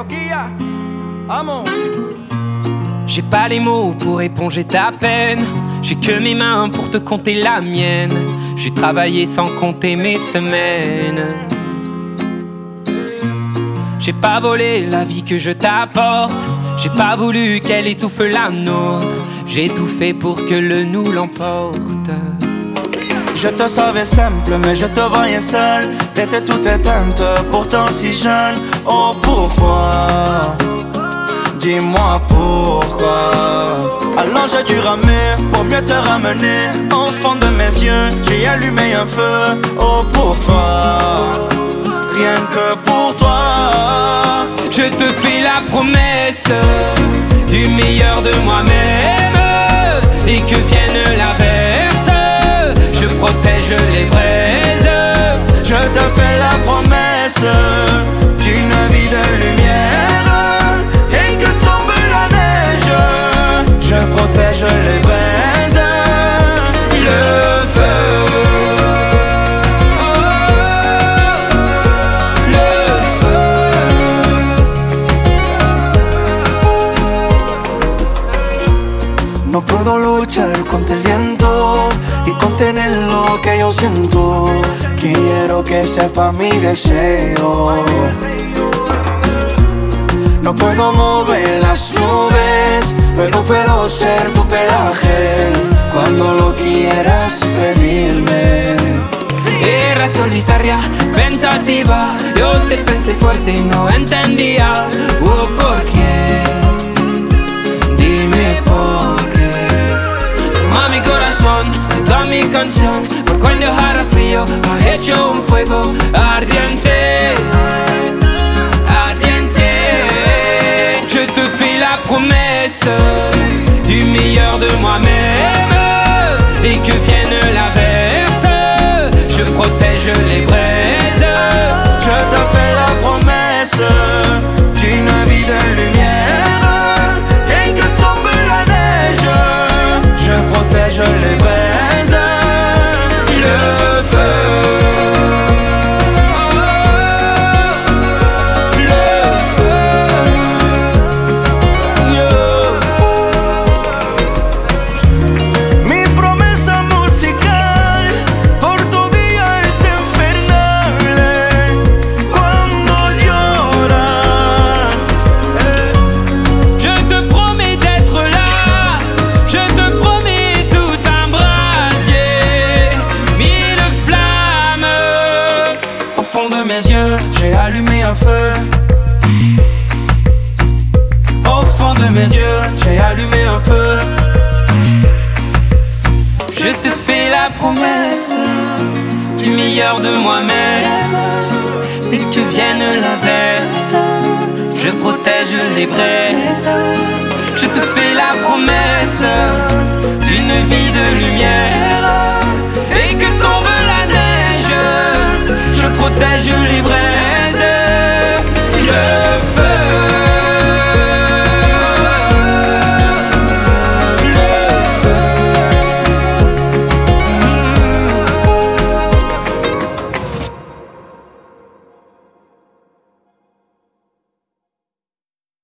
J'ai pas les mots pour éponger ta peine. J'ai que mes mains pour te compter la mienne. J'ai travaillé sans compter mes semaines. J'ai pas volé la vie que je t'apporte. J'ai pas voulu qu'elle étouffe la nôtre. J'ai tout fait pour que le nous l'emporte. Je te savais simple mais je te voyais seul. T'étais toute éteinte, pourtant si jeune. Oh pourquoi? Dis-moi pourquoi. Alors j'ai dû ramer pour mieux te ramener. Au fond de mes yeux, j'ai allumé un feu. Oh pour toi, rien que pour toi. Je te fais la promesse du meilleur de moi-même. Et que vienne l'averse, je protège les braises. Je te fais la promesse d'une vie de lumière. Et que tombe la neige, je protège les braises. Le feu, le feu. No puedo luchar contra el viento y contener lo que yo siento. Quiero que sepa mi deseo. No puedo mover las nubes, pero puedo ser tu pelaje cuando lo quieras pedirme. Era solitaria, pensativa. Yo te pensé fuerte y no entendía. ¿Por qué? Dime por qué. Toma mi corazón, toda mi canción. Por cuando hará frío, ha hecho un fuego ardiente. Ardiente. Je te fais la promesse du meilleur de moi-même. Et que vienne l'averse, je protège les braises. Je te fais la promesse d'une vie de lumière. Et que tombe la neige, je protège les braises. Le feu, le feu, mi promesa musical por tu día es infernal. Cuando lloras, je te promets d'être là. Je te promets tout un brasier, mille flammes. au fond de mes yeux, j'ai allumé un feu. Au fond de mes yeux, j'ai allumé un feu. Je te fais la promesse du meilleur de moi-même. Et que vienne l'averse, je protège les braises. Je te fais la promesse d'une vie de lumière.